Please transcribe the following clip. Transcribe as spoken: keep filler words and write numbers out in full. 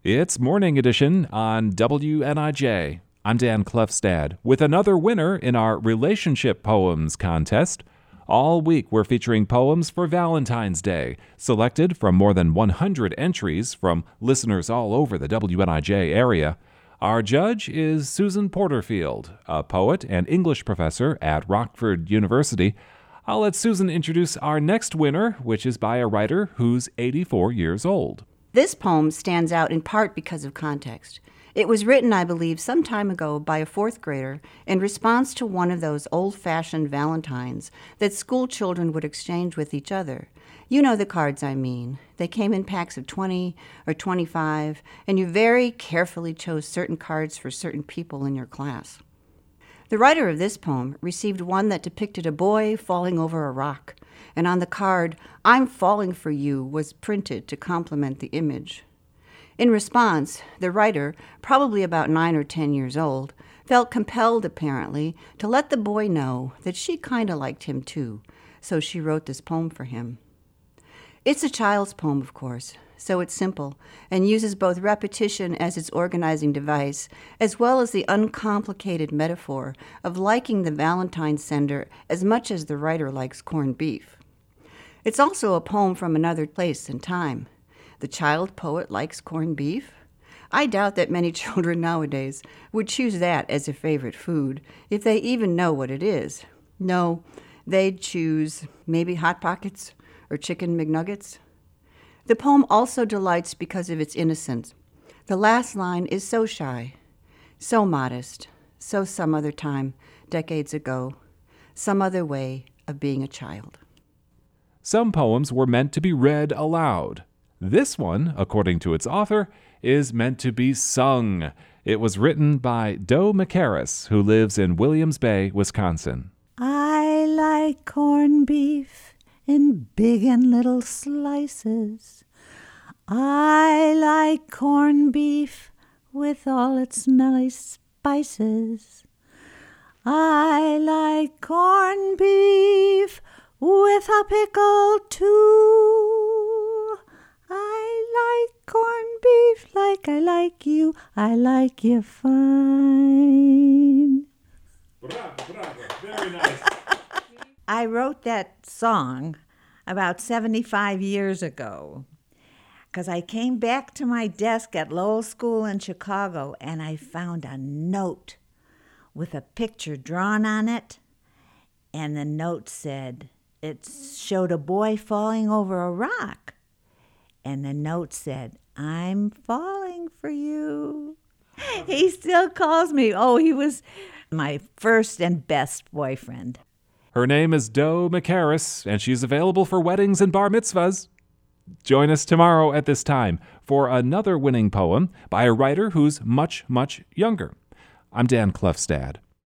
It's Morning Edition on W N I J. I'm Dan Klefstad with another winner in our Relationship Poems contest. All week we're featuring poems for Valentine's Day, selected from more than one hundred entries from listeners all over the W N I J area. Our judge is Susan Porterfield, a poet and English professor at Rockford University. I'll let Susan introduce our next winner, which is by a writer who's eighty-four years old. This poem stands out in part because of context. It was written, I believe, some time ago by a fourth grader in response to one of those old-fashioned valentines that school children would exchange with each other. You know the cards I mean. They came in packs of twenty or twenty-five, and you very carefully chose certain cards for certain people in your class. The writer of this poem received one that depicted a boy falling over a rock, and on the card, "I'm falling for you," was printed to complement the image. In response, the writer, probably about nine or ten years old, felt compelled, apparently, to let the boy know that she kind of liked him too, so she wrote this poem for him. It's a child's poem, of course, so it's simple and uses both repetition as its organizing device, as well as the uncomplicated metaphor of liking the Valentine sender as much as the writer likes corned beef. It's also a poem from another place and time. The child poet likes corned beef? I doubt that many children nowadays would choose that as a favorite food, if they even know what it is. No, they'd choose maybe Hot Pockets or Chicken McNuggets. The poem also delights because of its innocence. The last line is so shy, so modest, so some other time, decades ago, some other way of being a child. Some poems were meant to be read aloud. This one, according to its author, is meant to be sung. It was written by Doe McCarris, who lives in Williams Bay, Wisconsin. I like corned beef in big and little slices. I like corned beef with all its smelly spices. I like corned beef with a pickle too. I like corned beef like I like you. I like you fine. Bravo, bravo. Very nice. I wrote that song about seventy-five years ago because I came back to my desk at Lowell School in Chicago and I found a note with a picture drawn on it, and the note said, it showed a boy falling over a rock. And the note said, "I'm falling for you." He still calls me. Oh, he was my first and best boyfriend. Her name is Doe McCarris, and she's available for weddings and bar mitzvahs. Join us tomorrow at this time for another winning poem by a writer who's much, much younger. I'm Dan Klefstad.